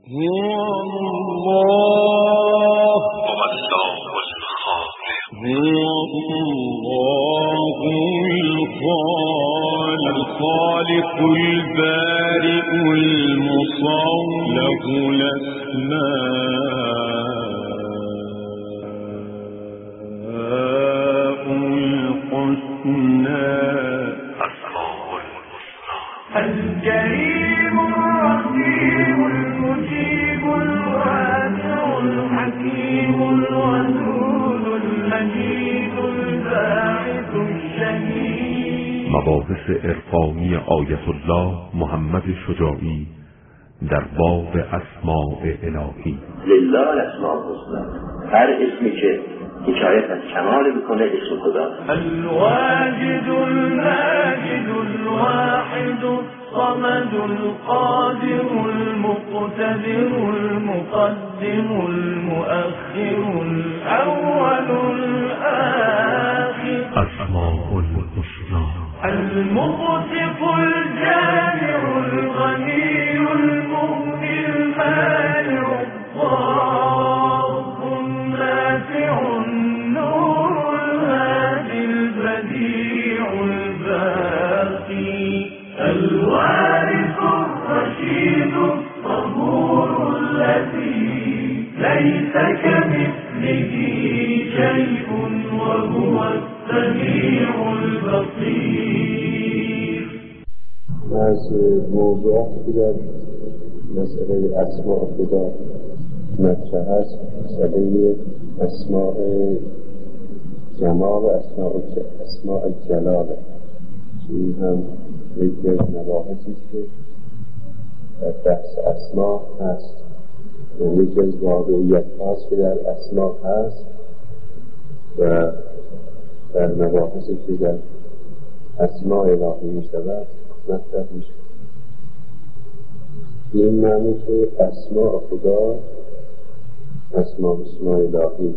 الخالق البارئ المصور له الأسماء الحسنى الكريم الرحيم المجيب الواسع الحكيم الودود المجيد الباعث الشهيد. مباحث عرفانی آیت الله محمد شجاعی در باب اسماء الهی. لله الاسماء الحسنى، هر اسمی که حکایت از کمال بکنه اسم خدا. الواجد الماجد الواحد الصمد القادر المقتدر المقدم المؤخر الأول الآخر. اسماء الحسنى المقسط الجامع الغني المغني المانع الضار النافع النور الهادي البديع الباقي الوارث الرشيد الصبور الذي ليس كمثله شيء وهو السميع البصير. از موضوعات که در مسئله اسماء خدا مطرح است مسئله اسماء جمال و اسماء جلال. این هم یکی از مباحثی که در بحث اسماء هست، یکی از واقعیت هست که در اسماء هست و در مباحثی که در اسماء الهی می شود مطرح می شود. این معنی که اسماء خدا اسماء الهی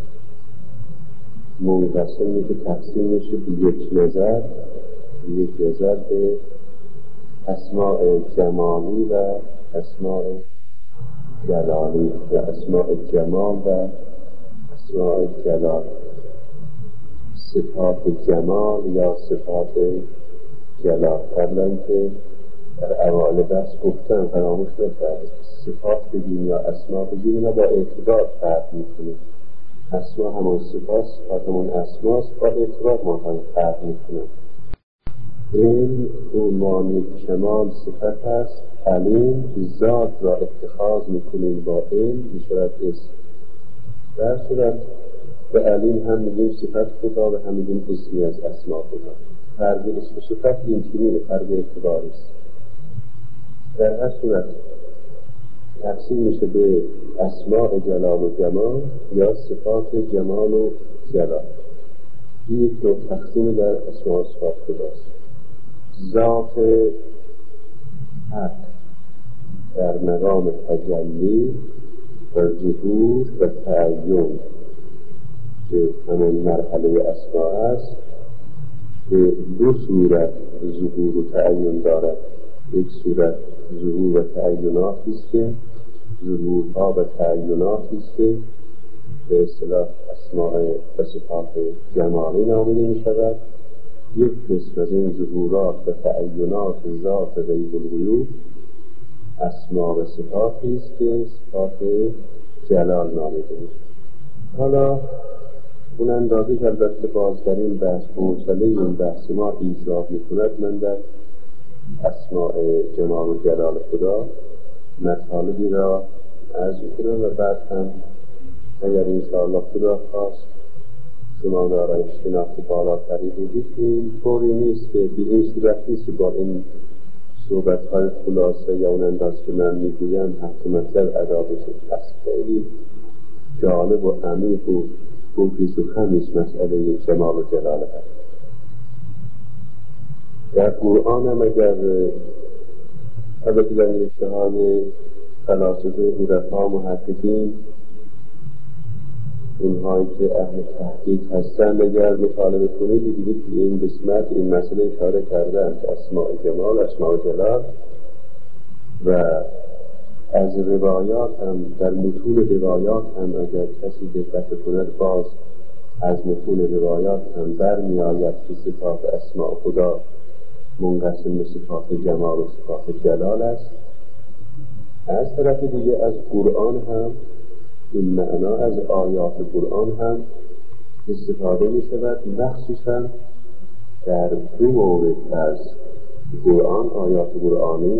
منقسمی که تقسیم میشه به یک نظر به اسماء جمالی و اسماء جلالی و اسماء جمال و اسماء جلال. صفات جمال یا صفات جلال. قبلا که در اوائل بحث گفتم فراموش نکردید، صفات بگیم یا اسما بگیم اینا با اعتبار فرق میکنه. اسما همون صفات، صفات همون اسماست، با اعتبار ما هم فرق میکنه. این معنی کمال صفت هست. علیم ذات را اتخاذ میکنیم با علم میشود اسم. در صورت به علیم هم میگیم صفت خدا و هم میگیم اسمی از اسما خدا. فرق اسم صفت اینجوریه، فرق اعتبار است. در هر صورت تقسیم میشه به اسماء جلال و جمال یا صفات جمال و جلال. این یک نوع تقسیم در اسماء و صفات خداست. ذات حق در مقام تجلی و ظهور و تعین که همون مرحله اسماء است به دو صورت ظهور و تعین دارد. یک صورت ظهور و تعیناتی است که ظهورها و تعیناتی است که به اصطلاح اسماء و صفات جمالی نامیده می شود. یک قسم از این ظهورات و تعینات ذات غیب الغیوب اسماء و صفاتی است که صفات جلال نامیده می شود. حالا اون اندازی که البته باز در این بحث حوصله این بحث ما ایجاب می‌کند، من در اسماء جمال و جلال خدا مطالبی را عرض می‌کنم و بعد هم اگر انشاءالله خدا خواست شما دارای شناخت بالاتری بودید این طوری نیست که به این صورت نیست که با این صحبت‌های خلاصه یا اون انداز که من می‌گویم حق مطلب ادا بشه. پس خیلی جالب و عمیق و گوگیز و خمیز مسئله جمال و جلال هست. در قرآن هم اگر البته در نوشته های فلاسفه عرفا محققین اونهایی که اهل تحقیق هستند اگر مطالعه کنید دیدید که این قسمت این مسئله اشاره کردند. اسماء جمال، اسماء جلال و از روایات هم، در متون روایات هم اگر کسی دقت کند باز از متون روایات هم برمی آید که صفات اسماء خدا منقسم به صفات جمال و صفات جلال است. از طرف دیگه از قرآن هم این معنا از آیات قرآن هم استفاده می شود، مخصوصا در دو مورد از قرآن، آیات قرآنی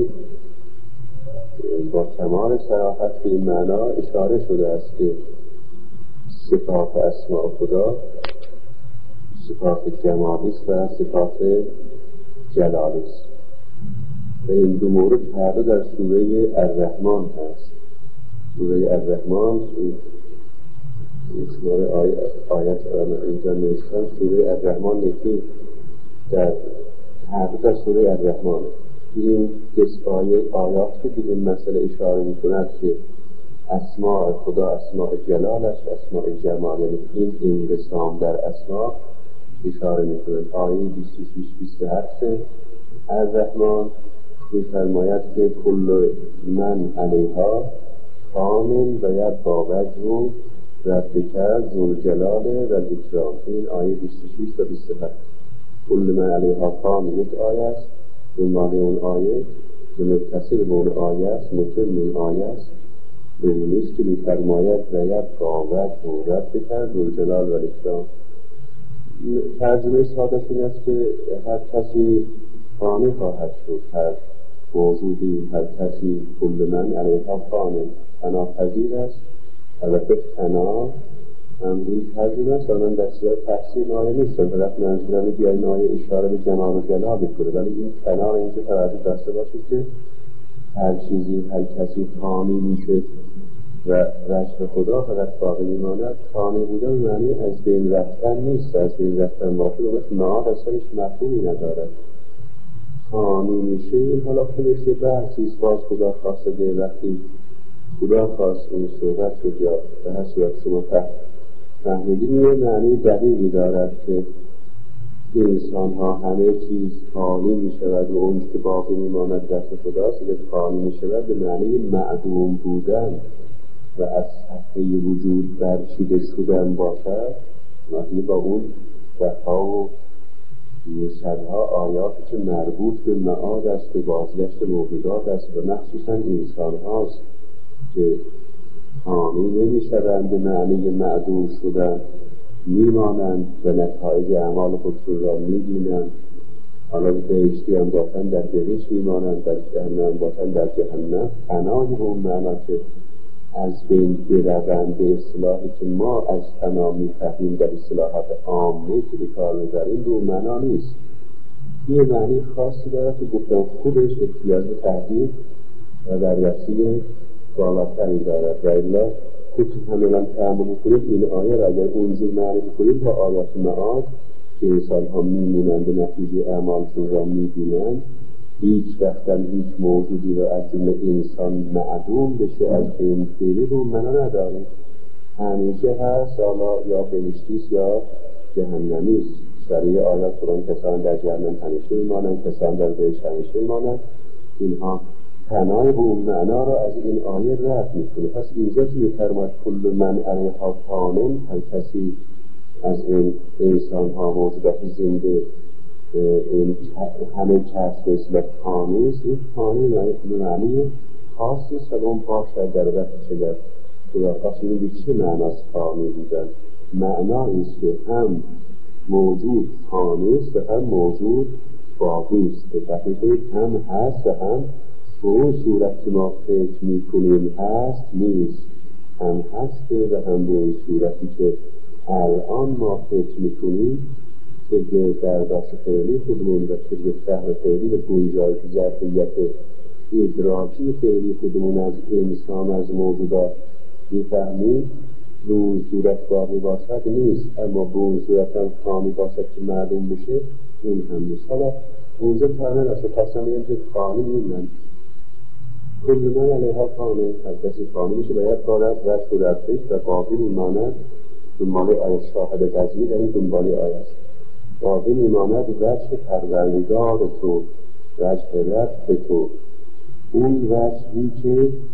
با کمال صراحت به این معنا اشاره شده است که صفات اسماء خدا صفات جمالی است و صفات جلالی است و این دو مورد هر دو در سوره الرحمن هست. سوره الرحمن آیت اینجا نوشتن سوره الرحمن یکی در هر دو در سوره الرحمن این آیات که به این مسئله اشاره می کند که اسماء خدا اسماء جلال است، اسماء جمال، یعنی این انقسام در اسماء اشاره می کند. آیه 26-27 الرحمن می‌فرماید که کل من علیها فان و یبقی وجه ربک ذو الجلال و الاکرام. این آیه 26 تا 27. کل من علیها فان یک آیه است، دنبال اون آیه که متصل به اون آیه است، متن این آیه است ببینید که می‌فرماید و یبقی وجه ربک ذو الجلال و الاکرام. ترجمه ساده‌اش این است که هر کسی فانی خواهد شد، هر موجودی، هر کسی کل من علیها فانی فناپذیر است. البته فنا هم این ترجمه است، آنان در سیاق تفسیر آیه نیستن، فقط منظورم بیاین آیه اشاره به جمال و جلال بکنه، ولی این فنا اینجا توجه داشته باشید که هر چیزی، هر کسی فانی میشه و وجه خدا فقط باقی میماند. فانی بودن معنی از بین رفتن نیست، از بین رفتن باشه و معاد اصلا هیچ مفهومی ندارد. فانی میشه این حالا خودش یه بحثیست، باز خدا خواسته وقتی خدا خواست این صحبت شد یا به هر صورت شما فهمیدیم یه معنی دقیقی دارد که انسان ها همه چیز فانی می شود و اون که باقی میماند دست خداست. اگر فانی می شود به معنی معدوم بودن و از صفحه وجود برچیده شدن باشد، معنی با اون دفعه و صدها آیاتی که مربوط به معاد است، به بازگشت موجودات است و مخصوصا انسان هاست که فانی نمی شوند به معنی معدوم شدن، میمانند و نتایج اعمال خودشون را میبینند. حالا بهشتی هم باشن در بهشت میمانند، در جهنم باشن در جهنم. فنای اون معنا که از بین بروند به اصطلاحی که ما از فنا میفهمیم در اصطلاحات عامه که به کار میبریم به اون معنا نیست. یه معنی خاصی داره که گفتم خودش احتیاج به تحقیق و بررسی بالاتری دارد و الا خود همینم تعمل کنید این آیه را اگر اونجور معنی کنید با آیات معاد که انسان ها میمونند به نتیجه اعمالشون را میبینند، هیچ وقتا هیچ موجودی را از جمله انسان معدوم بشه از بین بره رو معنا نداره. همیشه هست، حالا یا بهشتیست یا جهنمیست. شریع آیات قرآن کسان در جهنم همیشه میمانند، کسان در بهشت همیشه میمانند. اینها تنای به اون معنا را از این آیه رد میکنه. پس اینجا که میفرماید کل من علیها فان، هر کسی از این انسان ها موجودات زنده این همه کس به اصطلاح فانی است. این فانی معنی خاصی است و اون باشد در وقت شده خدا خواست این به چه معناست فانی بودن؟ معنایی است که هم موجود فانی است و هم موجود باقی است. به تحقیق هم هست و هم به اون صورت که ما فکر میکنیم هست نیست، هم هست و هم به اون صورتی که الان ما فکر میکنیم که به برداشت فعلی خودمون و که به فهم فعلی و گنجایش ظرفیت ادراکی فعلی خودمون از انسان از موجودات میفهمیم به اون صورت باقی باشد نیست، اما به اون صورت هم فانی باشد که معلوم بشه این هم نیست. حالا اونجا فرمن از خواستم بگم که فانی میمونن کل من علیها فانی، هر کسی فانی میشه باید دارد و صورتش و باقی میماند. دنبال آیه شاهد غزمی در این دنبال آیه است. باقی میماند وجه پروردگار تو، وجه رب تو، اون وجهی که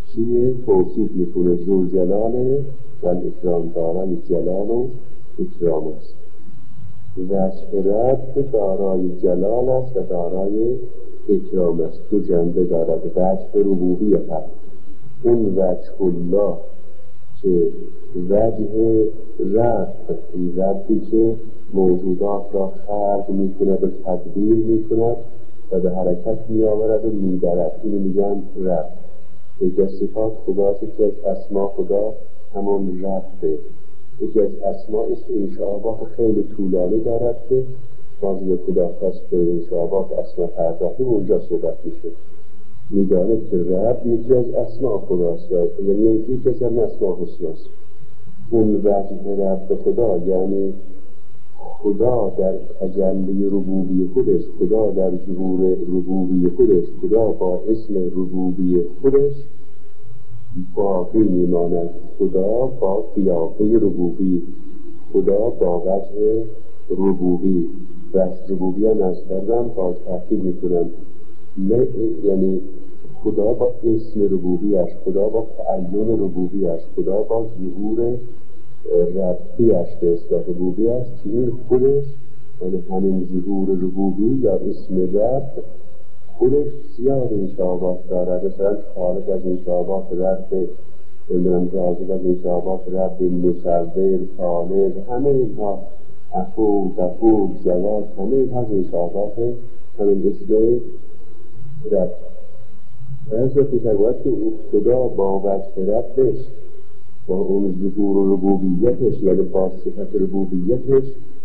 چیه؟ توصیف میکنه ذوالجلال و الاکرام، دارای جلال و اکرام است. وصف رب دارای جلال است و دارای اکرام است. دو جنبه دارد. وجه ربوبیت هست، اون وجه الله که وجه رب، این ربی که موجودات را خلق میکند و تدبیر میکند و به حرکت میآورد و میبرد، اینو میگن رب. یکی از صفات خداست، یکی از اسما خدا همان ربه. یکی از اسما است که انشعابات خیلی طولانی دارد که بازی ابتداست به انشعابات اسما پرداختیم اونجا صحبت میشه. میدانه که رب یکی از اسما خداست، یعنی یکی از اسما حسناست. اون وجه رب خدا یعنی خدا در تجلی ربوبی خودش، خدا در ظهور ربوبی خودش، خدا با اسم ربوبی خودش باقی میماند. خدا با قیافه ربوبی، خدا با وجه ربوبی. وجه ربوبی هم از کردم با تحقیق میکنم، یعنی خدا با اسم ربوبیش، خدا با تعین ربوبیش، خدا با ظهور ربیش به اصطلاح ربوبیش که این خودش، یعنی همین ظهور ربوبی یا اسم رب خودش زیاد انشعابات دارد. مثلا خالق از انشعابات رب، جاذب از انشعابات رب، مصور، خالق، همه اینها، عفو، غفور، جلال، همه اینها از انشعابات همین اسم رب. از اتفاقات که خدا با وجه ربش، با اون ظهور ربوبیتش، یعنی با صفت ربوبیتش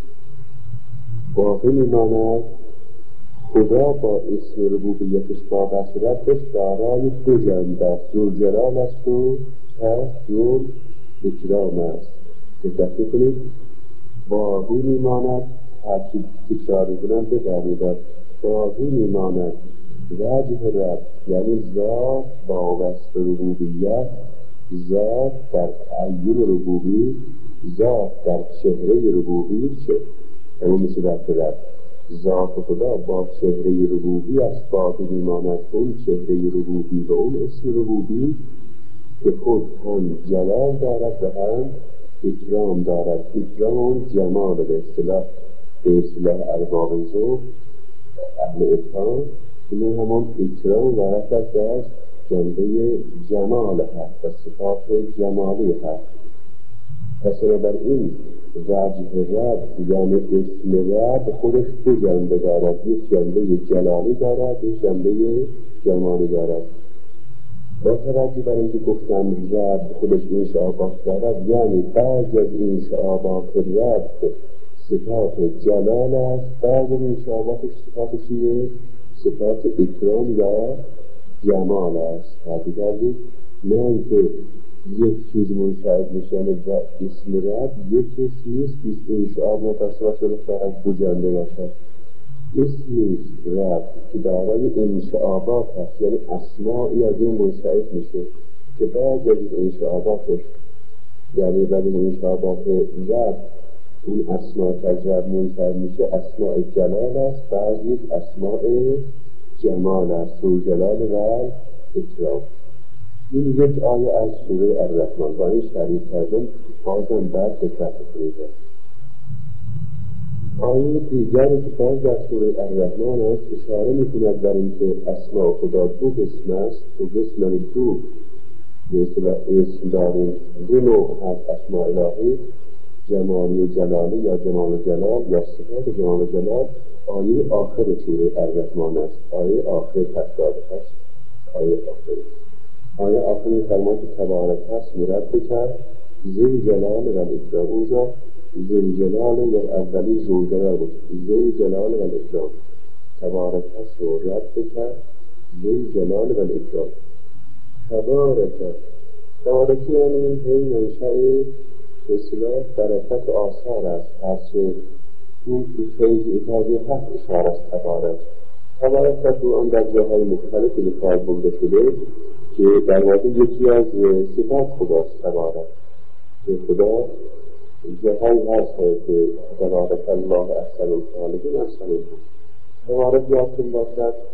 باقی میماند. خدا با اسم ربوبیتش، با وجه ربش دارای دو جنبه است، ذوالجلال است و ذوالاکرام است. دقت کنید، باقی میماند، هرچی تکرار کنم بفرمایید، باقی میماند وجه رب یعنی ذات با وصف ربوبیت، ذات در تعین ربوبی، ذات در چهره ربوبی همون مثل رب. ذات خدا با چهره ربوبی است باقی میماند. اون چهره ربوبی و اون اسم ربوبی که خود هم جلال دارد و هم اکرام دارد. اکرام اون جمال به اصطلاح ارباب ذوق اهل افهام، این همون اکرام دارد از جنبه جمال هست و صفات جمالی هست. پس بر این وجه رب یعنی اسم رب خودش دو جنبه دارد، یک جنبه جلالی دارد، یک جنبه جمالی دارد. با توجه بر اینکه گفتم رب خودش انشعابات دارد، یعنی بعضی از انشعابات رب صفات جلال است، بعضی از انشعاباتش صفات چیه؟ صفات اکرام یا جمال است. تعبیدید نه اینکه یک چیز منشعب میشن و اسم رب یک چیز نیست که انشعاب متصور شده فقط دو جنبه باشد. اسم رب که دارای انشعابات هست، یعنی اسماعی از این منشعب میشه که بعضی از انشعاباتش، یعنی بعد این انشعابات رب اون اسماع از رب منشعب میشه اسماع جلال است، بعضی اسماع جمال است، ذوالجلال و اکرام. این یک آیه از سوره الرحمن با این شریف کردن بازم بعد دقت کنید. آیه دیگر که باز در سوره الرحمن است اشاره میکند در اینکه اسماء خدا دو قسم است، دو قسم دو مثل اسم داریم، دو نوع هست اسماء الهی، جمالی و جلالی یا جمال و جلال یا صفات جمال و جلال. آیه آخر سوره الرحمن است، آیه آخر 88 آیه آخر. آیه آخر فرماید تبارک است مرد بکرد ذی جلال و الاکرام. اونجا ذی جلال و اولی ذوالجلال بود، ذی جلال و الاکرام. تبارک است مرد بکرد ذی جلال و الاکرام. تبارکی یعنی این منشأ اصلاح برکت آثار است. پس اون فیض اتحادی هست اشاره است. تبارک است اون در جاهای مختلفی به کار برده شده که در واقع یکی از صفات خداست. تبارک که خدا جاهایی هست که تبارک الله احسن الخالقین احسن الخالقین. تبارک یادتون باشد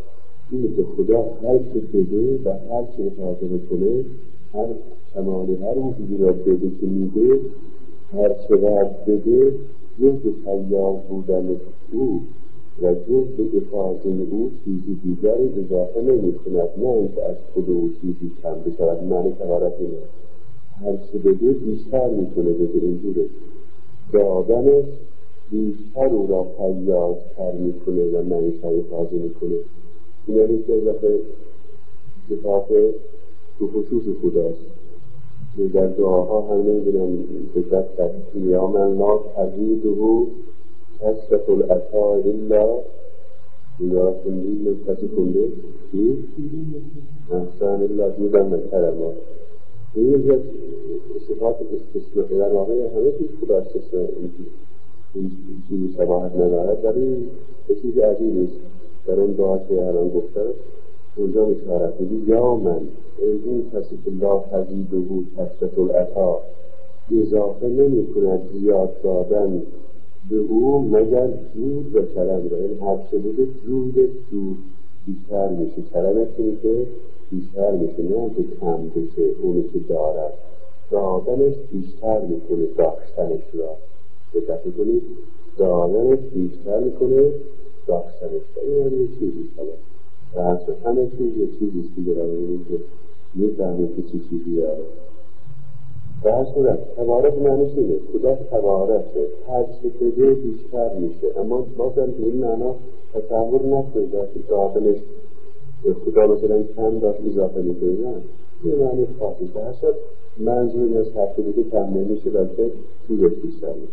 اینه که خدا هر چه بده و هر چه احاطه بکنه، هر کمالی هر وجودی را بده که میده، هر چقدر بده جز خیال بودن او و جز به افاظه او چیزی دیگری اضافه نمی کند، نه اینکه از خود او چیزی کم بشود. معنی تبارک اینه هر چه بده بیشتر میکنه، بده اینجوره دادنش بیشتر او را فیاض‌تر میکنه و منشأ افاظه میکنه. این یعنی که صفات تو خصوص خداست. در دعاها هم نمیدونم فکرت کرد یا من لا تزیده کسرت العطا الا یا کنید کسی کنده چی؟ احسان الا دیدن من کرما. این یک صفات استثناء در واقع همه چیز خدا استثناء این چیزی شباهت ندارد، در این چیز عجیبی است. در اون دعا که الان گفتم اونجا اشارت میدی یا من این کسی که لا تزیده کسرت العطا اضافه نمی کند زیاد دادن به او مگر جود و کرم را، این هر چه بوده جودش بیشتر میشه، کرمش اینه که بیشتر میشه، نه که کم بشه. اونی که دارد دادنش بیشتر میکنه داشتنش را. دقت کنید دادنش بیشتر میکنه داشتنش را. این یه چیزی کنه و اصلا همه چیز یه چیزیست که برای که یه زمین که چی چیزی داره. به هر صورت تبارک معنیش اینه خدا تبارکه، هر چه بده بیشتر میشه. اما بازم تو این معنا تصور نکنید که دادنش خدا مثلا کم داشت اضافه میکنه، نه یه معنی خاصی. به هر صورت منظور از هر چه بده کم نمیشه بلکه چیزش بیشتر میشه.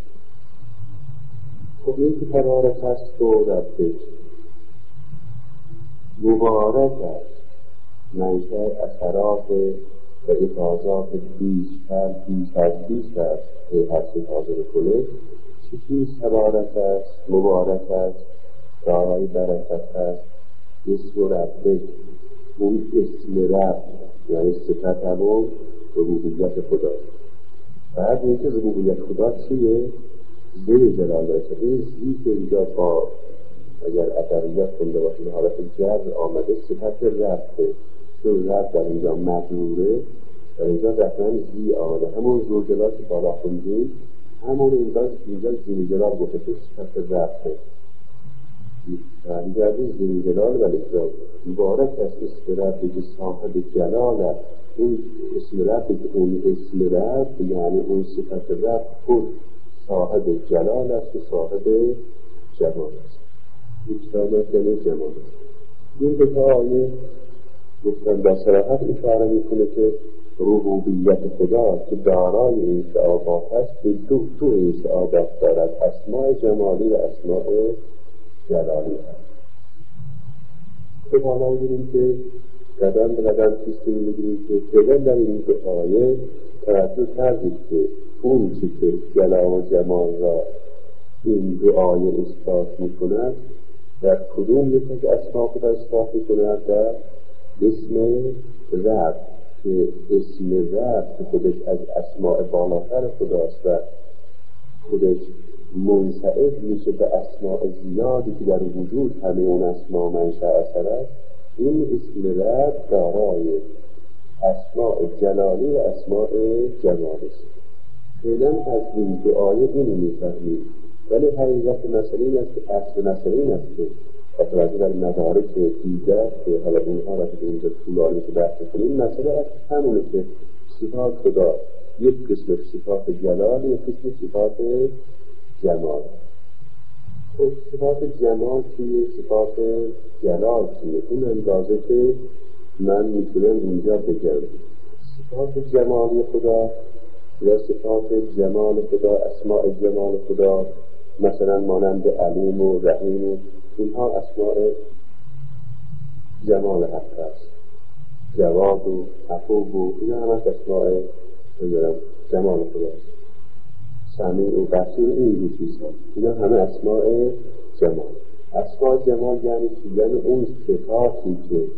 خب این که تبارک هست و رفتش مبارک است، منشأ اثرات و افاظات بیشتر است که هر چیز حاضر کنه. چیز تبارک است، مبارک است، دارای برکت است. اسم ربه، اون اسم رب یعنی صفت همون ربوبیت خدا. بعد اینکه ربوبیت خدا چیه؟ ذی جلال باشه. این زی که اینجا با اگر ادبیات کنده باشه حالت جر آمده صفت ربه، چون رب در اینجا مجروره در اینجا دقیقا زی آمده، همون زوجلال که بالا خوندیم همون اینجا زی جلال گفته که صفت ربه برگردیم زی جلال و لجلال. مبارک از اسم ربی که صاحب جلال است. اون اسم ربی که اون اسم رب یعنی اون صفت رب خود صاحب جلال است و صاحب جمال است. اجتماعیت یعنی جمال است. این دو تا آیه گفتن با صراحت اشاره میکنه که ربوبیت خدا که دارای این شعابات است به دو این شعابات دارد، اسماء جمالی و اسماء جلالی است. خب حالا می‌بینیم که قدم به قدم پیش می‌بینیم که فعلا در این دو آیه توجه کردید که اون چی که جلال و جمال را این دو آیه اثبات می‌کند در کدوم یک از اسماء خدا اثبات می‌کند؟ در اسم رب که اسم رب که خودش از اسماء بالاتر خداست و خودش منسعد میشه به اسماء زیادی که در وجود همه اون اسماء منشأ اثر است. این اسم رب دارای اسماء جلالی و اسماء جمالی است. فعلا از این دو آیه اینو میفهمیم، ولی حقیقت مسئله این است که اصل مسئله این است که توجه در مدارک دیگر که حالا اونها را که اینجا طولانی که بحث کنیم، مسئله از همونه که صفات خدا یک قسم صفات جلال، یک قسم صفات جمال. خب صفات جمال چیه؟ صفات جلال چیه؟ اون اندازه که من میتونم اینجا بگم صفات جمالی خدا یا صفات جمال خدا، اسماء جمال خدا مثلا مانند علیم و رحیم و اینها اسماء جمال حق است. جواد و عفو و اینا هم اسماء جمال خدا است. سمیع و بصیر این چیزها اینا همه اسماء جمال. اسماء جمال یعنی چی؟ یعنی اون صفاتی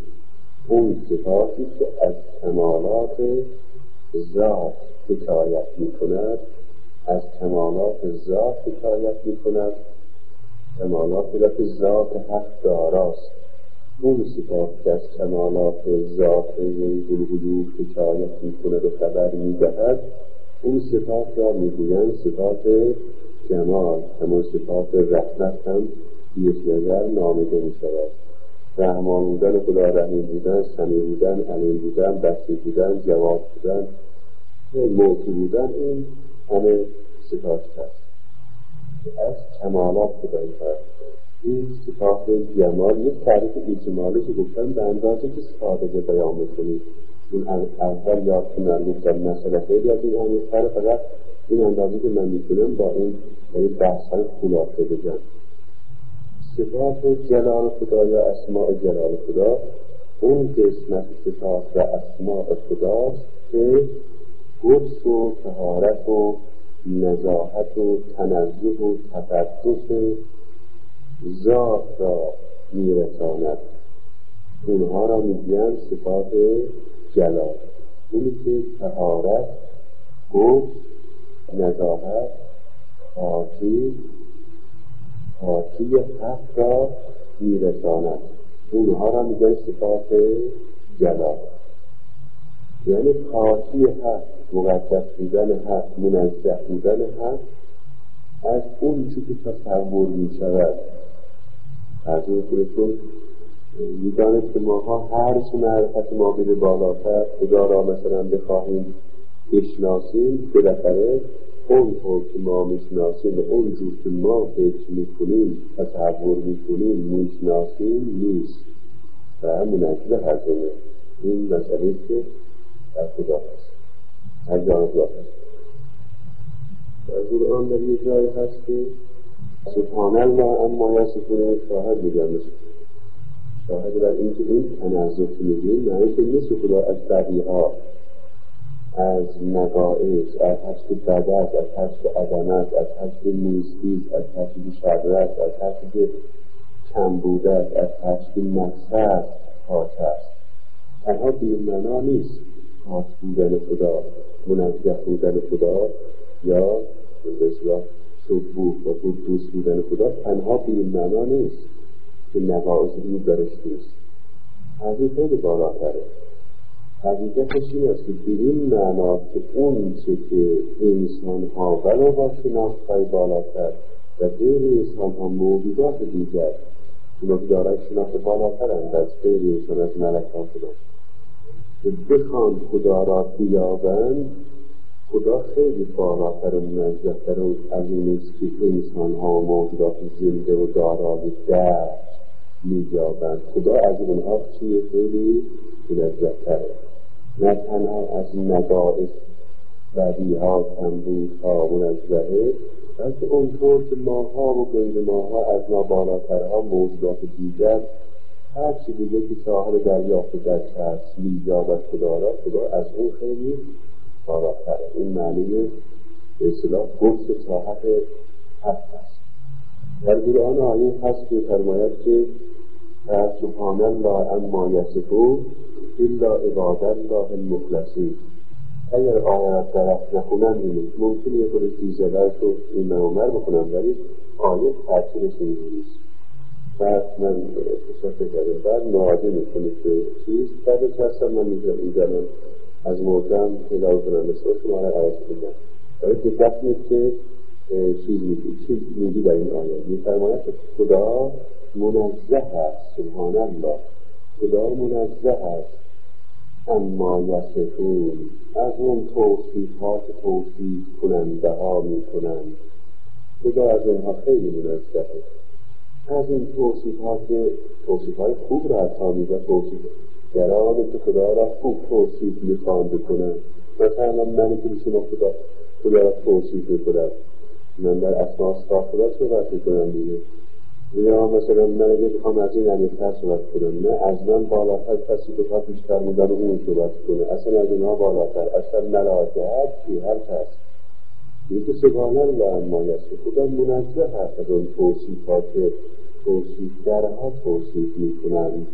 که از کمالات ذات حکایت می‌کند، از کمالات ذات حکایت می‌کند، کمالاتی را که ذات حق داراست. اون صفات که از کمالات ذات الوجود حکایت می‌کند و خبر می‌دهد، اون صفات را می‌گویند صفات جمال. همون صفات رحمت هم یک نظر نامیده می‌شود. رحمان بودن خدا، رحیم بودن، سمیع بودن، علیم بودن، بصیر بودن، جواد بودن، معطی بودن، این همه صفات هست از کمالات خدایی فرد. این صفات جمال یک تعریف اجمالی که گفتن به اندازه که ساده بیان میکنید. این اول یادتون گفتم مسئله خیلی از این همیشه، فقط این اندازه که من میتونم با این بحث های خلاصه بگم. صفات جلال خدا یا اسماء جلال خدا اون قسمت صفات و اسماء خداست که قدس و طهارت و نزاهت و تنزه و تقدس ذات را میرساند. اونها را میگن صفات جلال. اونی که طهارت، قدس، نزاهت، خاطی حق را میرساند. اونها را میگن صفات جلال. یعنی خاطی حق، مقدس بودن حق، منزه بودن حق از اون چی که تصور میشود. از اون خودتون میدانید که ماها هر چه معرفت ما بره بالاتر، خدا را مثلا بخواهیم بشناسیم، بالاخره اون طور که ما میشناسیم و اون جور که ما فکر میکنیم، تصور میکنیم، میشناسیم نیست و منزه هستیم. این مسئله که در خدا هست، هر جان خدا هست. در قرآن در یک جای هست که سبحان الله اما یصفون، شاهد میگن، شاهد بر این که این تنزه که میگیم معنی که نیست خدا از بدیها، از نقائص، از حشد بدت، از حشد عدمت، از حشد نیستی، از حشد شررت، از حشد کمبودت، از حشد مقصد پاک است. تنها به این معنا نیست پاک بودن خدا، منزه بودن خدا یا به اصطلاح سبوح و قدوس بودن خدا تنها به این معنا نیست که نقائص رو درش نیست. از این خیلی بالاتره. حقیقتش این است که به این معنا که اون چه که انسان ها ولو با شناختهای بالاتر و غیر انسان ها موجودات دیگر اونا که دارای شناخت بالاتر هست از غیر انسان، از ملکان خدا که بخوان خدا را بیابند، خدا خیلی بالاتر و منزه‌تر از این است که انسان ها و موجودات زنده و دارای درک می‌یابند. خدا از اونها چیه خیلی منزه‌تره. نه تنها از نقائص بدیها، کمبودها منزهه، بلکه اونطور که ماها و غیر ماها از بالاترها موجودات دیگر هر چی دیگه که صاحب دریافت درک هست می‌یابد خدا را، خدا از اون خیلی بالاتره. این معنی به اصطلاح قدس طاعت حق است. در قرآن آیه هست که فرماید که سبحان الله اما یصفون الا عباد الله المخلصین. اگر آیه درست نکنن ممکنه یه خود تیزه‌ور رو این عمر بکنم، ولی آیه ترتیبش اینجوریست. بعد من احساس کردم بعد ناراضی میکنه که چیز بعدش هستم من میزنم از موردم اداره کنم مثل شما را عوض کنم. باید دقت کنید که چیز میگی در این آیه میفرماید که خدا منزه است. سبحان الله، خدا منزه است اما یصفون، از اون توصیفات توصیف کننده ها میکنند. خدا از اونها خیلی منزه است. از این توصیفهای خوب را حتی میگه توصیفگران که خدا را خوب توصیف میخوان بکنند. مثلا من که شما خدا را توصیف میکنم، من در اسماء صفات خدا صحبت میکنم دیگه. یا مثلا من اگه بخوام از این عمیق‌تر صحبت کنم، نه از من بالاتر کسی بخواد بیشتر میدن اون صحبت کنه، اصلا از اینها بالاتر، اصلا ملائکه چی هر کس یکی سبحان الله اما یصفون. خدا منزه هست از اون توصیفات که توصیفگرها توصیف میکنند.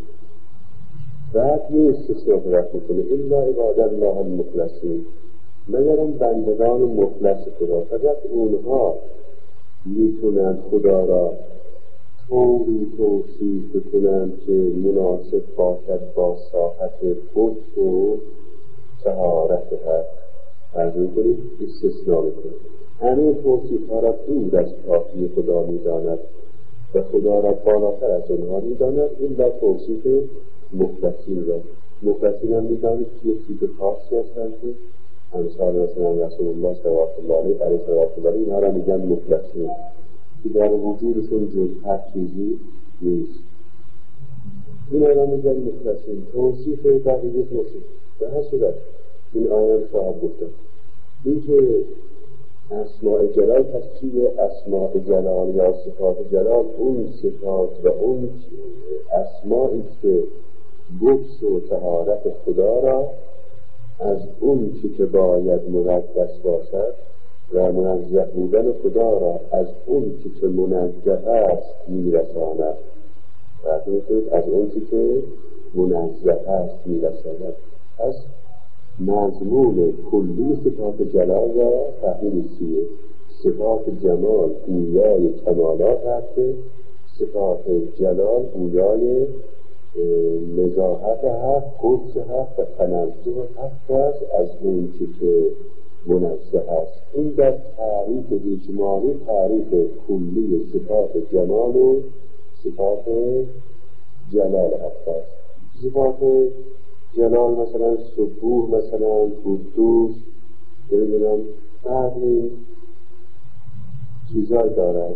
بعد یه استثناء طرف میکنه الا عباد الله المخلصین، مگر اون بندگان مخلص خدا، فقط اونها میتونند خدا را طوری توصیف کنم که مناسب باشد با ساحت قدس و طهارت حق. از این کنید استثناء کنید همه توصیف ها را دور از کافی خدا می‌داند و خدا را بالاتر از آنها می‌داند. این در توصیف مخلصین را. مخلصین هم می‌دانید که یک چیز خاصی هستند که امثال مثلا رسول الله صلی الله علیه و آله اینها را میگن مخلصین که در وجودشون جز هر چیزی نیست. این را میگن مخلصین. توصیف بقیه توصیف به هر صورت این آیه صاحب گفتن این که اسماء جلال پس چیه؟ اسماء جلال یا صفات جلال اون صفات و اون اسمائی که قدس و طهارت خدا را از اون که باید مقدس باشد و منزه بودن خدا را از اون که منزه است میرساند و از اون که منزه است میرساند. از مضمون کلی صفات جلال را فهمید چیه؟ صفات جمال گویای کمالات هست، صفات جلال گویای نزاهت هست، قدس هست و تنزه هست از اون که منزه هست. این در تعریف اجمالی تعریف کلی صفات جمال و صفات جلال هست. صفات جلال مثلا سبوح، مثلا قدوس، ببینم بعضی چیزای دارد،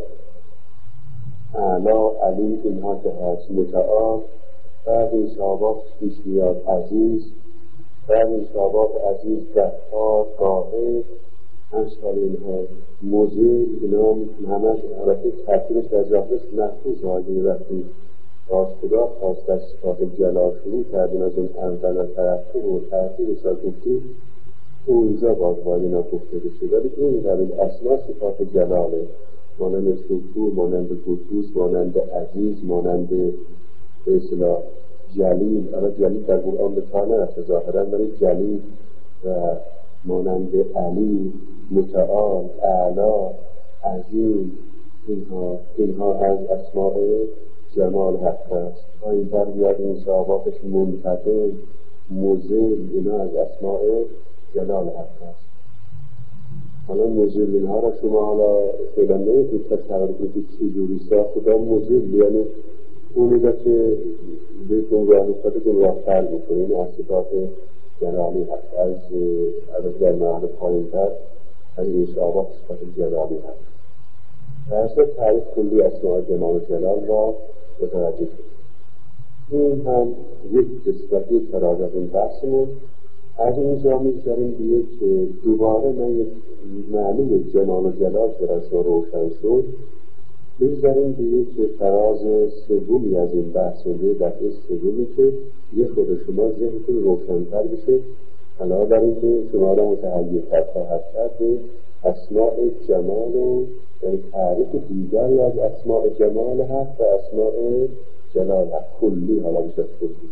اعلا، علی، اینها که هست، متعال. بعضی صحابات پیش میاد عزیز، بعضی صحابات عزیز گفتار، قاهر، امثال اینها مزید. اینا همش البته ترتیبش در ظاهرش محفوظ هایی وقتی باز خدا خواست از صفات جلال شروع کردن از اون اول و ترتیب و ترتیبش را گفتید اونجا باز باید اینا گفته بشه. ولی این قبیل اسما صفات جلاله، مانند سبوح، مانند قدوس، مانند عزیز، مانند به اصطلاح جلیل. اما جلیل در قرآن به کار نرفته ظاهرا، ولی جلیل و مانند علی، متعال، اعلا، عظیم، اینها از اسماء جمال حق است. این بر بیاد این صحاباتش منتقل، مزل، اینا از اسماء جلال حق است. حالا مزل اینها را شما حالا خیلی نمیتونید تصور کنید چی جوری ساخت. خدا مزل یعنی اونی را که به گمراه نسبت گمراه تر میکنه. این از صفات جلالی حق از در معنی پایین‌تر از این صحابات صفات جلالی حق. درسته تعریف کلی اسماء جمال جلال را متوجه شد. این هم یک قسمتی تراز از این بحثمون. از اینجا میگذاریم بیه که دوباره من یک معنی جمال و جلال را روشن شد. میگذاریم بیه که تراز سومی از این بحث رو دفعه سومی که یه خود شما ذهنتون روشن‌تر بشه. حالا در این که شما را متحیرتر خواهد کرد به اسماء جمال و یعنی تعریف دیگری از اسماء جمال هست و اسماء جلال حق کلی. حالا بشد کلی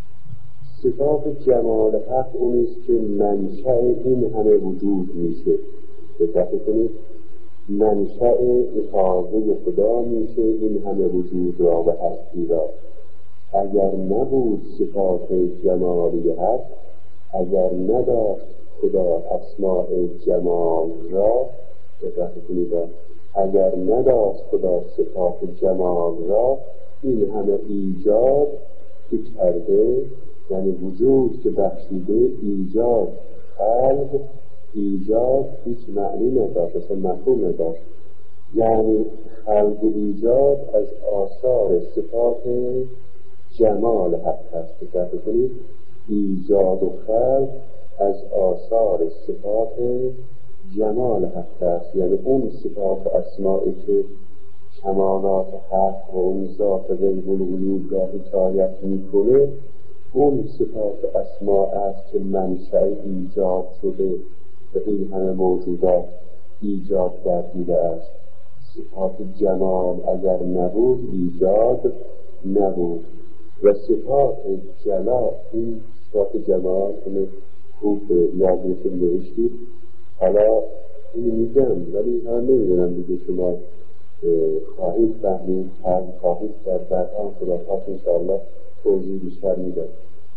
صفات جمال حق اونیست که منشأ این همه وجود میشه. دقت کنید، منشأ افاضه خدا میشه این همه وجود را و هستی را. اگر نبود صفات جمالی حق، اگر نداشت خدا اسماء جمال را، دقت کنید، اگر نداشت خدا صفات جمال را، این همه ایجاد که کرده، یعنی وجود که بخشیده، ایجاد، خلق، ایجاد هیچ معنی نداشت، اصلا مفهوم نداشت. یعنی خلق ایجاد از آثار صفات جمال حق هست. دقت کنید، ایجاد و خلق از آثار صفات جمال حق است. یعنی اون صفات اسمائی که کمالات حق و اون ذات غیب الغیوب را حکایت میکنه، اون صفات اسما است که منشأ ایجاد شده و این همه موجودات ایجاد گردیده است. صفات جمال اگر نبود ایجاد نبود و صفات جلال، این صفات جمال اینه خوب یادتون نوشتید. حالا این میگم ولی ها نمیدونم دیگه شما خواهید فهمید، خواهید کرد، بعدها خدا پاک انشاءالله توضیح بیشتر میدن.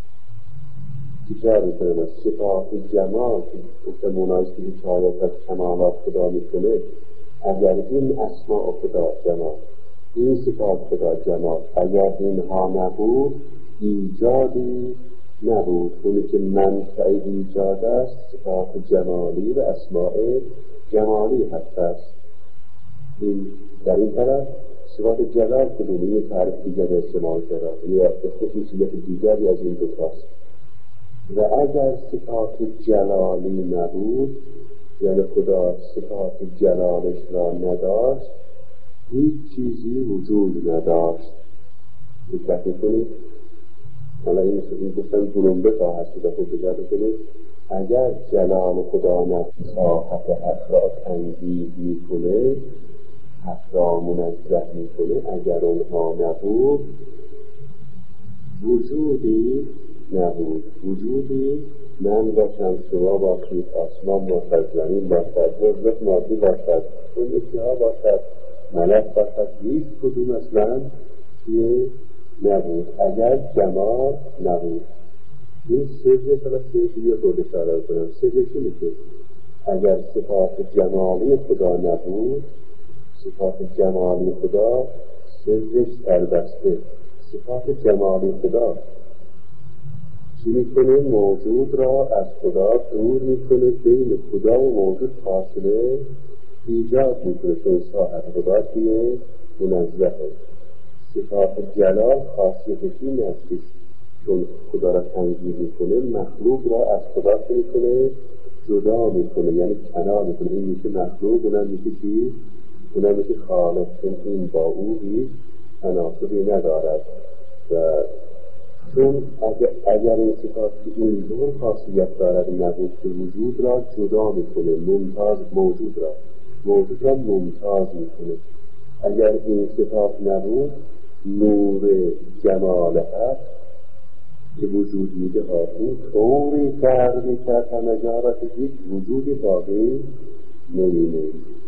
تکرار میکنم از صفات جمال که گفتم اونایست که شاید از کمالات خدا میکنه، اگر این اسماء خدا جمال، این صفات خدا جمال، اگر اینها نبود ایجادی نبود. اونی که منشأ ایجاد است صفات جمالی و اسماء جمالی هست. این در این طرف صفات جلال کدومی یه تعریف دیگر استعمال کرده یا خصوصیت دیگری از این دوتاست. و اگر صفات جلالی نبود، یعنی خدا صفات جلالش را نداشت، هیچ چیزی وجود نداشت. دقت می‌کنید؟ حالا این گفتن جنبه خواهد شده خود دقت کنید. اگر جلال خدا نفساحت حق را تنزیه میکنه، حق را منزه میکنه، اگر اونها نبود وجودی نبود. وجودی من باشم، شما باشید، آسمان باشد، زمین باشد، جزء مادی باشد، اون یکی ها باشد، ملک باشد، هیچ کدوم اصلا نبود اگر جمال نبود. این سر سرشی یه خود اشاره کنم. سرشی میشه اگر صفات جمالی خدا نبود، صفات جمالی خدا سرش دربسته. صفات جمالی خدا چی میکنه؟ موجود را از خدا دور میکنه، بین خدا و موجود فاصله ایجاد میکنه، چون ساحت خدا توی منزهه. صفات جلال خاصیتش این است که چون خدا را تنزیه میکنه، مخلوق را از خدا چه میکنه؟ جدا میکنه، یعنی کنار میکنه. این میشه مخلوق، اونم میشه چی؟ اونم میشه خالق، چون این با او هیچ تناسبی ندارد. و چون اگر این صفات این دور خاصیت دارد نبود که وجود را جدا میکنه، ممتاز موجود را ممتاز میکنه. اگر این صفات نبود، نور جمال حق که وجود میده ها، این طوری فرق میکرد همه جا را که هیچ وجودی باقی نمیمونه.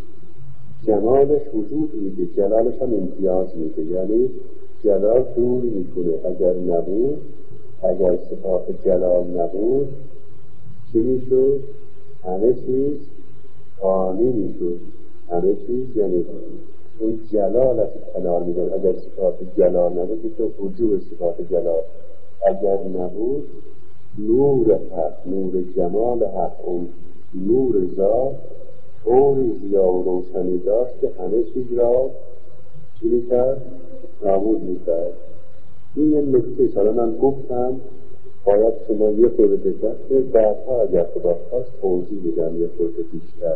جمالش وجود میده، جلالش هم امتیاز میده، یعنی جلال دور میکنه. اگر نبود، اگر صفات جلال نبود، چی میشود؟ همه چیز فانی میشود. همه چیز یعنی اون جلال از کنار میدن. اگر صفات جلال نبود، میشه وجود صفات جلال. اگر نبود، نور حق، نور جمال حق، اون نور ذات طوری ضیا و روشنی داشت که همه چیز را چی میکرد؟ نابود میکرد. این یه نکته حالا من گفتم باید شما یه خورده دقت کنید، بعدها اگر خدا خواست توضیح میدم یه خورده بیشتر.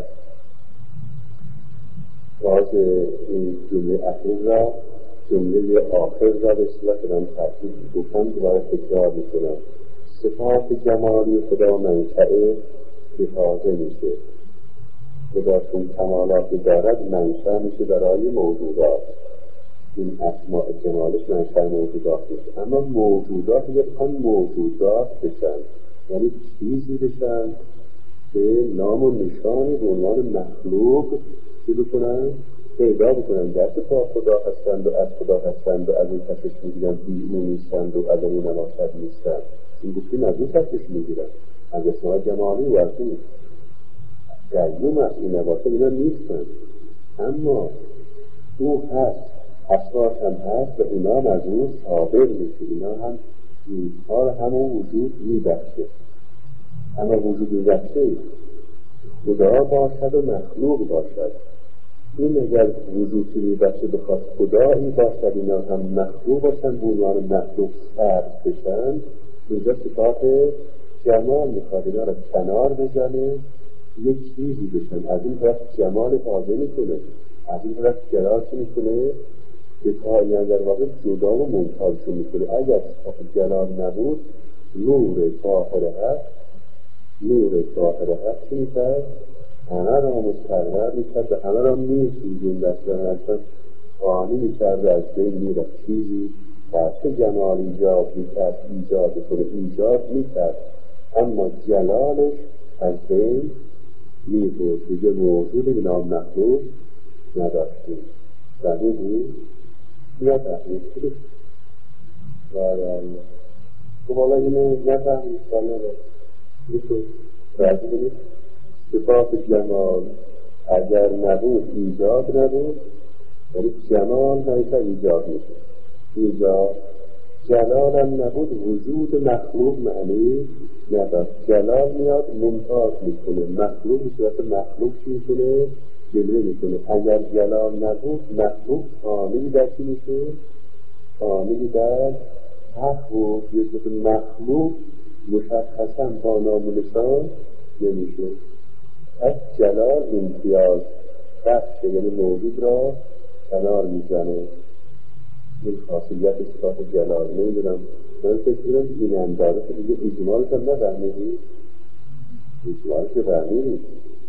باز این جمله اخیر را، جمله آخر را به صورت من ترتیب گفتم، دوباره تکرار میکنم. صفات جمالی خدا منشأ اتحاده میشه. خدا چون کمالاتی دارد منشأ میشه برای موجودات. این اسماء جمالش منشأ موجودات میشه. اما موجودات یکان موجودات بشن، یعنی چیزی بشن که نام و نشانی به عنوان مخلوق چی بکنن؟ پیدا بکنن. دست پا خدا هستند و از خدا هستند و از اون کسش میگیرن، بیرون نیستند و از اون نماشد نیستند. این گفتیم از اون کسش میگیرن، از اسماء جمالی ورزی قیوم از این نباشه اینا نیستن. اما او هست، اسماش هم هست و اینا هم از اون صادر میشه. اینا هم اینها رو همون وجود میبخشه. اما وجود میبخشه خدا باشد و مخلوق باشد. این اگر وجودی میبخشه بخواد خدایی باشد، اینا هم مخلوق باشن، بونوان مخلوق فرد بشن، اینجا صفات جمال میخواد اینا رو کنار بزنه، یک چیزی بشن. از این طرف جمال تازه میکنه، از این طرف جلالشون میکنه که تا در واقع جدا و ممتازشون میکنه. اگر صفات جلال نبود، نور ظاهر حق چی میکرد؟ همه را مستقر میکرد و همه را میسوزون دستان خانی میکرد و از بین میرفت. چیزی که جمال ایجاد میکرد اما جلالش از بین میبود. دیگه موجود بنا مخلوق نداشتیم. فهمیدی؟ نفهمید خب حالا اینه نفهمید ساله را میتون راضی بدید صفات جمال اگر نبود ایجاد نبود ولی جمال نیسا ایجاد میشه ایجاد جلال هم نبود وجود مخلوق معنی نداشت جلال میاد ممتاز میکنه مخلوق صورت مخلوق چی میکنه جلوه میکنه اگر جلال نبود مخلوق خانهی در چی میشه خانهی در حق و یه مخلوق مشخصا با نام و نشان نمیشه از جلال امتیاز بخش یعنی موجود را کنار میزنه این خاصیت صفات جلال نمیدونم من فکر کنم این اندازه که دیگه اجمالش هم نفهمیدی اجمالش که فهمیدی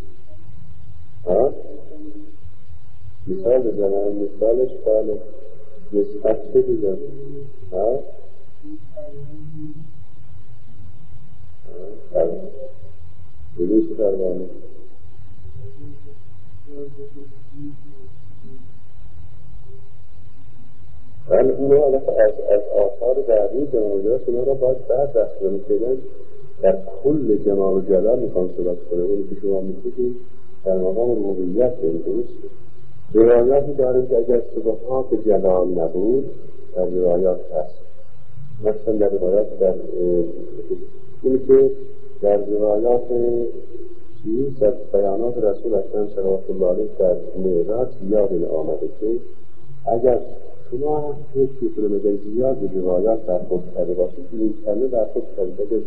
مثال بزنم مثالش بله نسبت چه بزن بلیش پروانه ولی اونو از آثار بعدی جمال اونا را باید بعد دست کنیم که در کل جمال و جلال میخوان صحبت کنه اونی که شما میکنید در مقام ربوبیت درست روایاتی داریم که اگر صفات جلال نبود در روایات هست مثلا در روایات در اینی که در روایات چیز در بیانات رسول اکرم صلوات الله علیه در معراج زیاد این آمده که اگر شما هم یک میتونه مگه زیاد به روایات برخورد کرده باشید این کلمه برخورد کرده اگر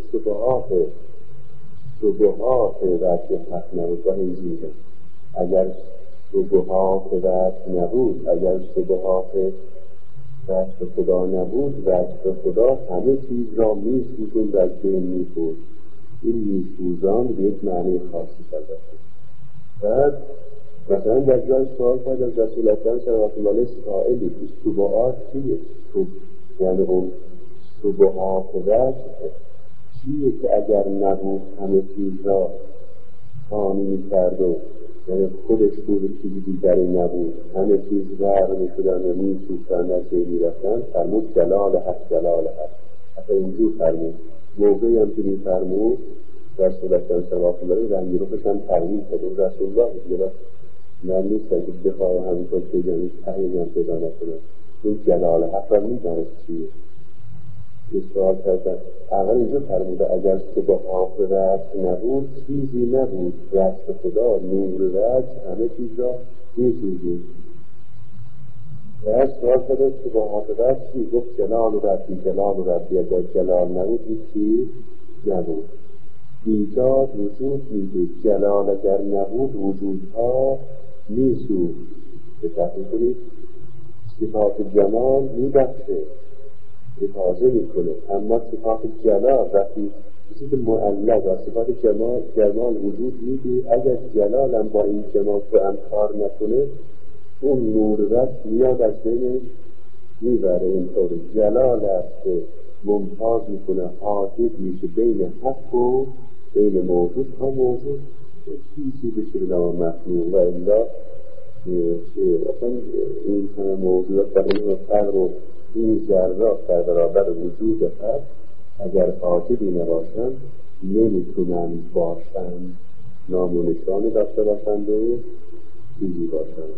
شبهات وجه حق نبود و اینجوره اگر شبهات وجه نبود اگر شبهات وجه خدا نبود وجه خدا همه چیز را میسوزند از بین میبرد این میسوزان به یک معنی خاصی کرده بعد مثلا در جای سوال کرد از رسول اکرم صلوات الله علیه سائلی که شبهات چیه؟ یعنی اون شبهات وجه چیه که اگر نبود همه چیز را خانی میکرد و یعنی خودش بود چیزی دیگری نبود همه چیز غرق میشدن و میسوختن از بین میرفتن فرمود جلال حق جلال حق حتی اینجور فرمود موقعی هم که میفرمود رسول اکرم صلوات الله علیه رنگی روحش هم تغییر شد رسول الله دیگه من نیستم که بخواه همینطور که یعنی تغییری هم پیدا نکنم این جلال حق را میدانست چیه یه سوال کردن اول اینجا فرموده اگر شبهات وجه نبود چیزی نبود وجه خدا نور وجه همه چیز را میسوزید و سوال کردن شبهات وجه چی گفت جلال و ربی اگر جلال نبود هیچی نبود ایجاد وجود میده جلال اگر نبود وجودها میسوز به تحقیق کنید صفات جمال میبخشه حفاظه میکنه اما صفات جلال وقتی کسی که معلق و صفات جمال وجود میده اگر جلال هم با این جمال رو انکار نکنه اون نور وجه میاد از بین میبره اینطور جلال است که ممتاز میکنه حاجب میشه بین حق و بین موجود ها موجود چیزی بشه نام مخلوق و الا اصلا این همه موجودات در این فقر و این ذرات در برابر وجود هست اگر حاجبی نباشند نمیتونند باشند نام و نشانی داشته باشند و چیزی باشند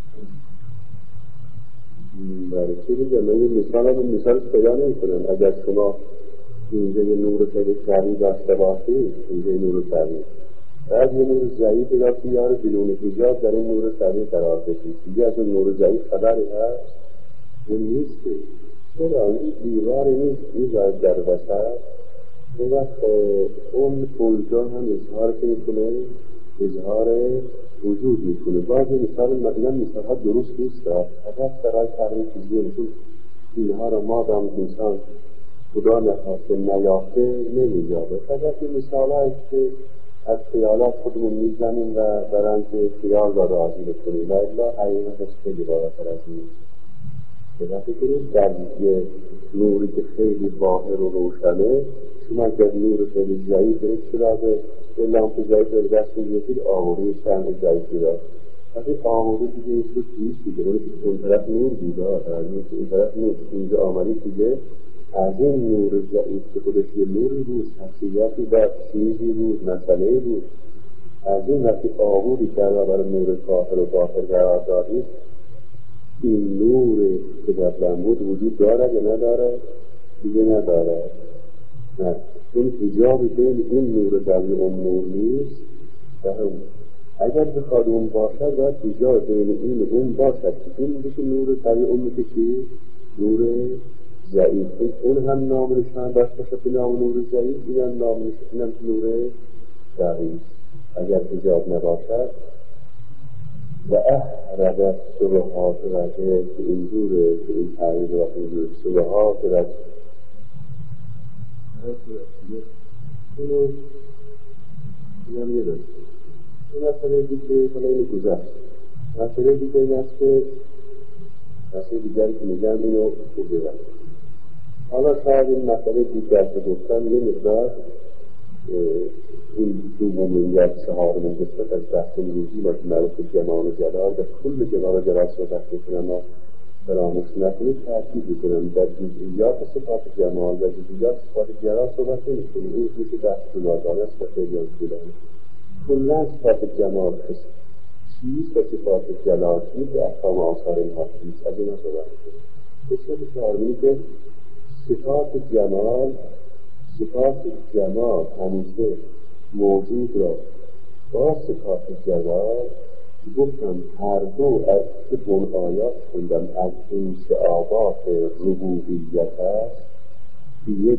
برای چی بگم من این مثال پیدا نمیکنم اگر شما اینجا یه نور خیلی قوی داشته باشید اینجا یه نور قوی بعد یه نور ضعیف را بیاره بدون حجاب در این نور قوی قرار بدید دیگه از اون نور ضعیف خبری هست اون نیست چرا این دیواری نیست میذارد در وسط اون وقت اون فلجا هم اظهار که میکنه اظهار وجود میکنه بعضی مثالها درست نیست فقط برای تغییر چیزی میکنه اینها را ما دام انسان خدا نخواسته نیافته نمیجابه فقط این مثال هست که از خیالات خودمون میزنیم و برای که خیال را راضی بکنیم و الا حقیقتش خیلی بالاتر از این دقت کنید در یه نوری که خیلی باهر و روشنه شما اگر نور خیلی ضعیف دارید چرا به لامپ ضعیف رو دست میگیرید آوری شمع ضعیفی را وقتی آموده دیگه این تو چیز دیگه اون طرف نور بیدار از این طرف نور اینجا آمدی دیگه از این نور ضعیف که خودش یه نوری بود حسیتی و چیزی بود مسئله بود از این وقتی آمودی کرد و برای نور کافر و باطل قرار دادید این نور که قبلا بود وجود دارد یا ندارد؟ دیگه ندارد نه اون حجابی بین این نور در اون نور نیست و اگر بخواد اون باشد باید حجاب بین این اون باشد این بشه نور در اون میشه چی؟ نور ضعیف اون هم نامشان داشت باشه به نام نور ضعیف این هم نامشان نور ضعیف اگر حجاب نباشد و احرقت سبحات رجه که اینجوره که این تعریض و اینجور سبحات رجه اینم یه داشت این مسئله دیگه حالا اینو گذشت مسئله دیگه این است که مسئله دیگری که میگم اینو بگیرم حالا شاید این مسئله دیگر که گفتم یه مقدار این دومین چهارمین قسمت از بحث امروزی ما که مربوط به جمال و جلال و کل جمال و جلال صحبت میکنم و فراموش نکنید تاکید میکنم در جزئیات صفات جمال و جزئیات صفات جلال صحبت نمیکنیم این که بحث جمالدان است و خیلی طولانی کلا صفات جمال چیست و صفات جلال چیست و احکام آثار اینها چیست از اینها صحبت میکنیم قسمت چهارمی که صفات جمال همیشه موجود را با صفات جلال گفتم هر دو از که اون آیات خوندم از انشعابات ربوبیت است یک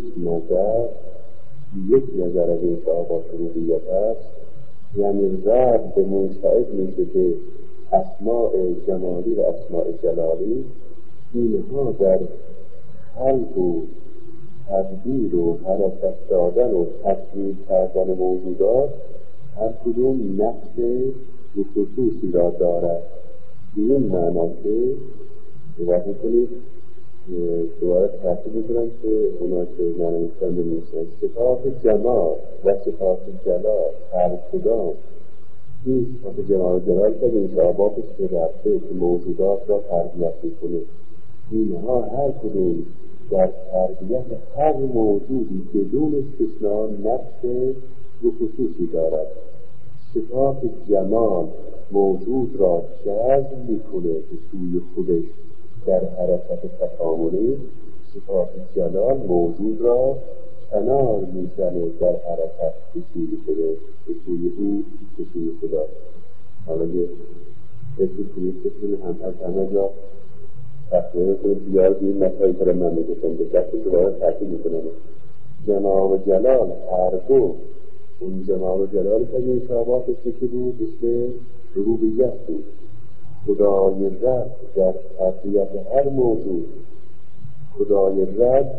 نظر از انشعابات ربوبیت است یعنی رب به منصعب میشه به اسماء جمالی و اسماء جلالی اینها در خلق و تدبیر و حرکت دادن و تکمیل کردن موجودات هر کدوم نقش و خصوصی را دارد به این معنا که وقتی کنید دوباره تحصیل میکنم که اونا که ننوشتن بنویسن صفات جمال و صفات جلال هر کدام این صفات جمال و جلال که به انشعاباتش که رفته که موجودات را تربیت میکنه اینها هر کدوم در تربیت هر موجودی بدون استثناء نقش و خصوصی دارد صفات جمال موجود را جذب میکنه به سوی خودش در حرکت تکاملی صفات جلال موجود را کنار میزنه در حرکت به سوی خودش به سوی او به سوی خدا حالا یه فکر کنید که هم از همه جا تقریبا کنید بیار این مسائل پر من میگفتم به دست دوباره تحقیل میکنم جمال و جلال هر دو اون جمال و جلال که این انشعابات اسمشی بود اسم ربوبیت بود خدای رب در تربیت هر موجود خدای رب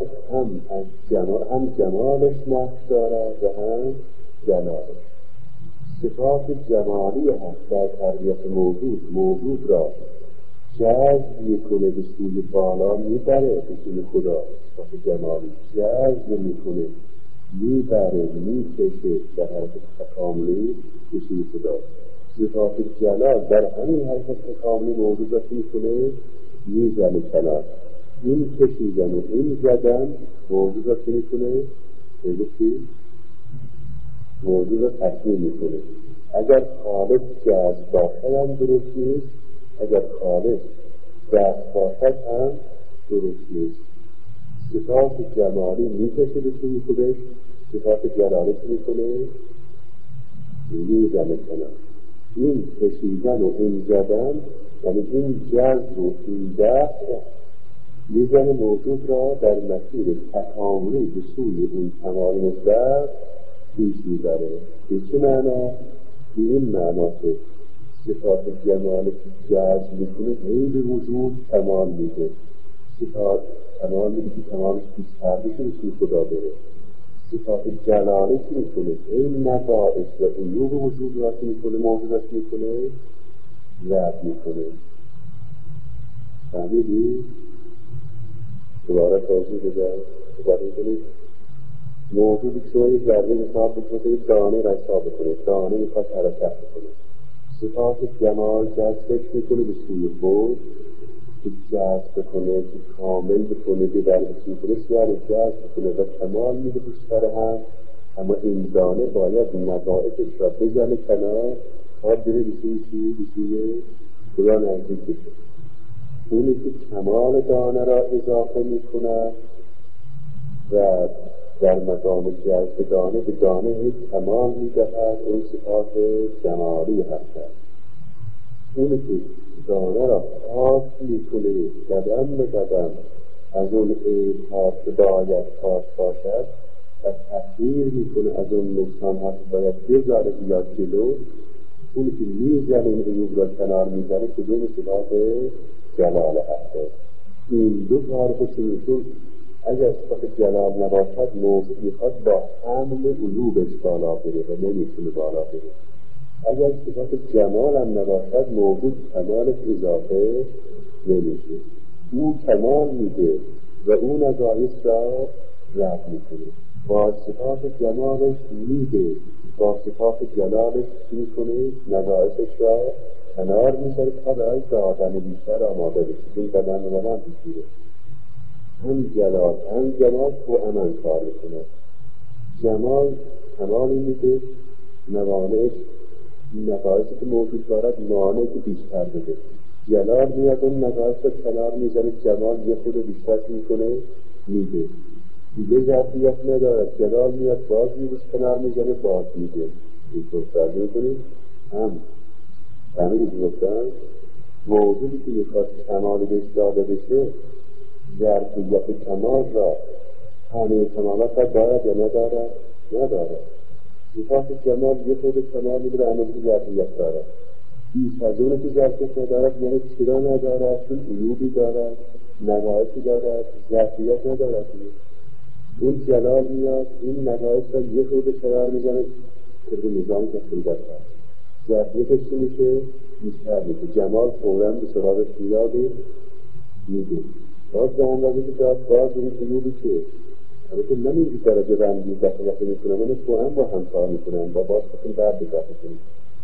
هم جمالش نقش دارد و هم جلالش صفات جمالی هست در تربیت موجود را جذب میکنه به سوی بالا میبره به سوی خدا صفات جمالی جذب میکنه میبره میکشه در حرکت تکاملی به سوی خدا صفات جلال در همین حرکت تکاملی موجود را میکنه میزنه کنار این کشیدن و این زدن موجود را میکنه موجود را تکمیل میکنه اگر خالص جذب باشد هم درست نیست اگر خالص جذب باشد هم درست نیست صفات جمالی میکشه به سوی خودش صفات جلالی میکنه میزنه کنار این کشیدن و این زدن یعنی این جذب و این دفع میزنه موجود را در مسیر تکاملی به سوی اون کمال مطلق پیش میبره به چه معنا؟ به این معنا که صفات جمالی که جذب میکنه غیر وجود کمال میده صفات کمال میده که کمالش بیشتر بشه به سوی خدا بره صفات جلالی که میکنه این نقائص و عیوب وجود را که میکنه موجودش میکنه رد میکنه فهمیدی؟ دوباره توضیح بده موجودی که شما یک ذره حساب بکنه یک دانه را حساب بکنه دانه میخواد حرکت بکنه صفات جمال که فکر میکنه به سوی خود، که جذب کنه، که کامل بکنه، به در بسید رسیار جذب کنه و کمال میده بیشتر هم. اما این دانه باید نظائفش را بزنه کنار تا بره بسید خدا نزدیک بشه. اونی که کمال دانه را اضافه میکنه و در مقام جذب دانه به دانه هیچ کمال میدهد، اون صفات جمالی هستند. اونی که دانه را پاک میکنه قدم به قدم از اون عیب‌ها که باید پاک باشد و تحقیر میکنه از اون نقصان‌ها که باید بذاره بیاد جلو، اونی که میزنه این عیوب را کنار میزنه کدوم صفات جلال هست. این دو کار خودشون اگر صفات جلال نباشد موضوع میخواد با حمل عیوبش بالا بره و نمیتونه بالا بره. اگر صفات جمال هم نباشد موضوع کمالش اضافه نمیشه. او کمال میده و اون نظایف را رد میکنه. با صفات جمالش میده، با صفات جلالش میکنه نظایفش را کنار میذاره تا برای دادن بیشتر آماده بشه. این بدن و بدن بگیره. هم جلال هم جمال تو امن کار میکنه. جمال کمالی میده، موانعش نظایفی که موجود دارد مانعی که بیشتر بده. جلال میاد اون نظایف را کنار میذاره، جمال یه خود بیشتر میکنه میده. دیگه ظرفیت ندارد، جلال میاد باز میروز کنار میذاره باز میده. این طور فرده میکنید هم همین گفتن موجودی که میخواد کمالی بهش داده بشه ظرفیت کمال را همه کمالات را دارد یا ندارد؟ ندارد. صفات جمال یه خود کمال میده همه که ظرفیت دارد. بیش از اونه که ظرفیت ندارد یعنی چرا ندارد؟ چون عیوبی دارد، نقایصی دارد، ظرفیت ندارد. اون جلال میاد این نقایص را یه خود قرار میزنه که به نظام تفریدت هست. ظرفیتش چی میشه؟ بیشتر میشه. جمال فوراً به سراغ سیاده میده. باز به اندازه که باز این عیوبی که البته نمیدی درجه بندی دفعه میکنم من تو هم با هم کار میکنم با باز بکن درد دفعه کنیم.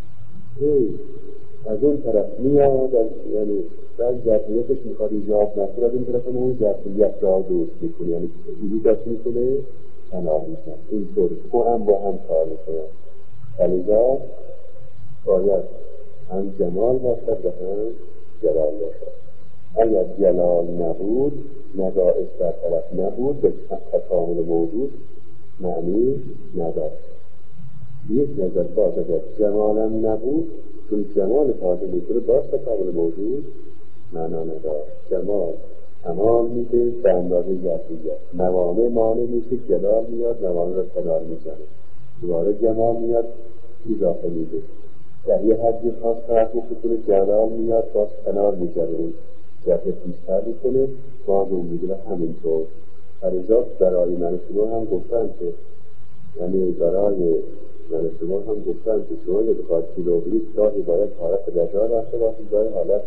از اون طرف میاد یعنی بعد ظرفیتش میخواد ایجاب نکنه، از این طرف هم اون ظرفیت را دوست میکنه، یعنی ایجابش میکنه کنار میکنه. اینطور تو هم با هم کار میکنم. ولیزا باید هم جمال باشد و هم جلال باشد. اگر جلال نبود، نظائف در طرف نبود، به تکامل موجود معنی ندارد. یک نظر باز اگر جمالم نبود، چون جمال تازه میکنه باز تکامل موجود معنا ندارد. جمال کمال میده به اندازه ظرفیت. موانع مانع میشه، جلال میاد موانع را کنار میزنه. دوباره جمال میاد اضافه میده. در یه حدی خاص طرف میکنه جلال میاد باز کنار میزنه. جبه بیشتر میکنه باز اون میده و همینطور. فریضات برای من شما هم گفتن که یعنی برای من شما هم گفتن که شما یه بخواد کیلوگریف گاهی باید حالت رجا داشته باشید گاهی حالت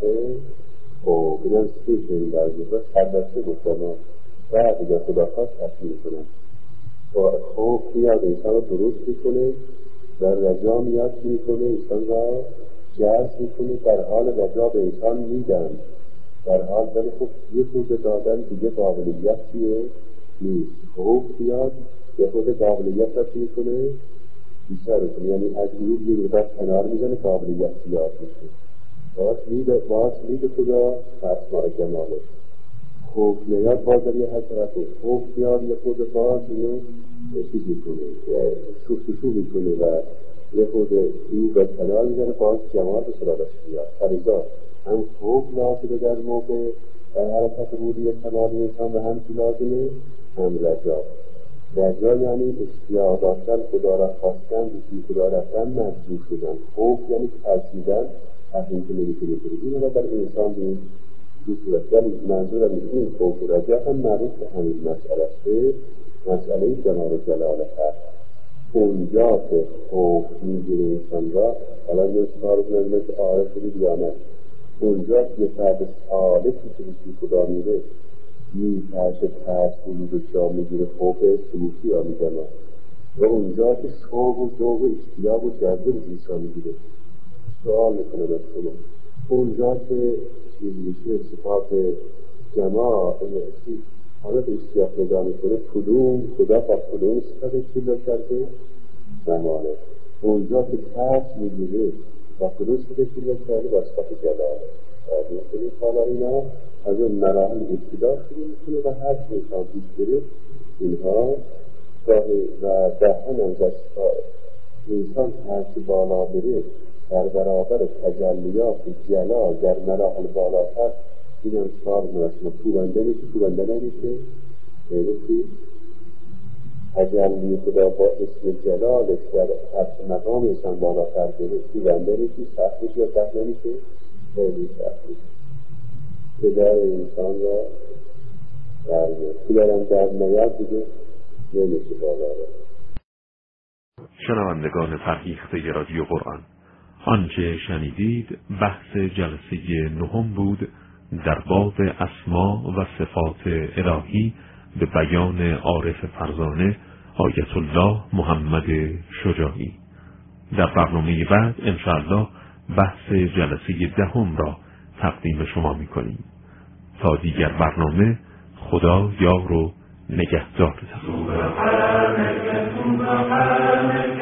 بینم سپیل کنید در جبه خدسته گفتن بعد اگر خدا خواست تصمیم کنن با خوف میاد انسان رو درست میکنه، در رجا میاد میکنه انسان را جرس میکنه، در حال رجا به انسان میدن در حال ولی خب یه خود دادن دیگه قابلیتیه نیست. خوف بیاد یه خود قابلیت را میکنه بیشتر کنه، یعنی از عیوب یه مقدار کنار میزنه قابلیت بیاد میشه. باز لید خدا اسماء جماله. خوف نیاد باز در یه حسرت خوف بیاد یه خود باز اینو چیز میکنه شو میکنه و یه خود عیوب کنار میزنه باز جمال به سرادش بیاد. فریضات هم خوف لازمه در موقع در حرکت بودی کمال انسان و هم لازمه هم رجا یعنی اشتیاق داشتن خدا را خواستن بسی خدا رفتن مجبور شدن. خوف یعنی ترسیدن از این که نمیتونه کنید. این را در انسان بین دو صورت یعنی منظورم این خوف و رجا هم معروف به همین مسئله است. مسئله جمال جلال هست. اونجا که خوف میگیره انسان را حالا یه کار کنم مثل عارف یا نه اونجا که یه فرد صالحی که بسی خدا میره میترشه ترس و جا میگیره خوف سلوکی ها میزنه و اونجا که شوق و ذوق و اشتیاق و جذب انسان میگیره سوال میکنه از شما اونجا که میشه صفات جماع انرژی حالا به اشتیاق نگاه میکنه کدوم خدا با کدوم صفت اشتیاق کرده؟ زمانه. اونجا که کس میگیره با کدوم صفت اشتیاق کرده؟ با صفت جلال. میکنه حالا اینا از اون مراحل ابتدا شروع میکنه و هر انسان پیش بره اینها و دهن از انسان هرچی بالا بره در برابر تجلیات جلال در مراحل بالاتر این هم کار مرسمه توبنده نمیشه نمیشه تجلی خدا با اسم جلالش در هر مقام انسان بالاتر بره توبنده نمیشه سخت میشه یا سخت نمیشه خیلی سخت میشه صدای انسان را در در نیاد دیگه نمیشه بالا را. شنوندگان فرهیخته رادیو قرآن، آنچه شنیدید بحث جلسه نهم بود در باب اسما و صفات الهی به بیان عارف فرزانه آیت الله محمد شجاعی. در برنامه بعد انشاءالله بحث جلسه دهم را تقدیم شما می‌کنیم. تا دیگر برنامه، خدا یار و نگهدارتان.